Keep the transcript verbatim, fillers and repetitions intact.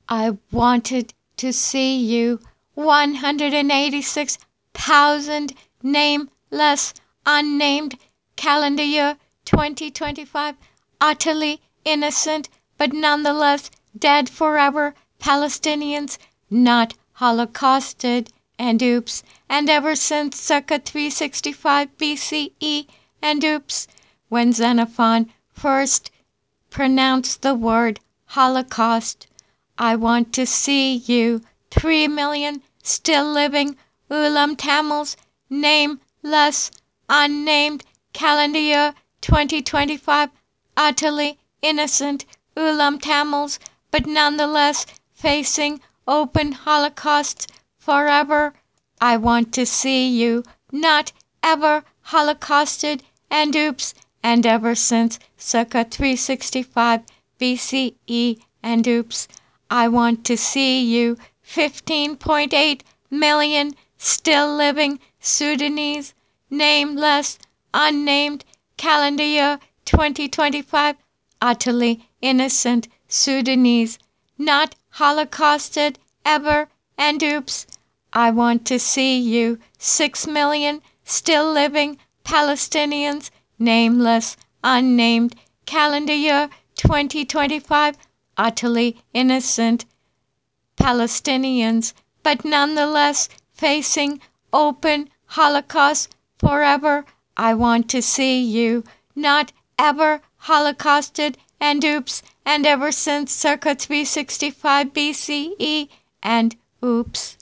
I wanted to see you one hundred eighty-six thousand nameless, unnamed calendar year twenty twenty-five, utterly innocent, but nonetheless dead forever Palestinians, not holocausted, and oops, and ever since circa three sixty-five B C E, and oops, when Xenophon first pronounced the word Holocaust. I want to see you, three million still living Ulam Tamils, nameless, unnamed, calendar year twenty twenty-five, utterly innocent Ulam Tamils, but nonetheless facing open holocausts forever. I want to see you, not ever holocausted, and oops, and ever since circa three sixty-five B C E, and oops, I want to see you, fifteen point eight million still living Sudanese, nameless, unnamed, calendar year twenty twenty-five, utterly innocent Sudanese, not holocausted ever, and oops, I want to see you, six million still living Palestinians, nameless, unnamed, calendar year twenty twenty-five, utterly innocent Palestinians, but nonetheless facing open Holocaust forever. I want to see you, not ever holocausted, and oops, and ever since circa three sixty-five B C E, and oops.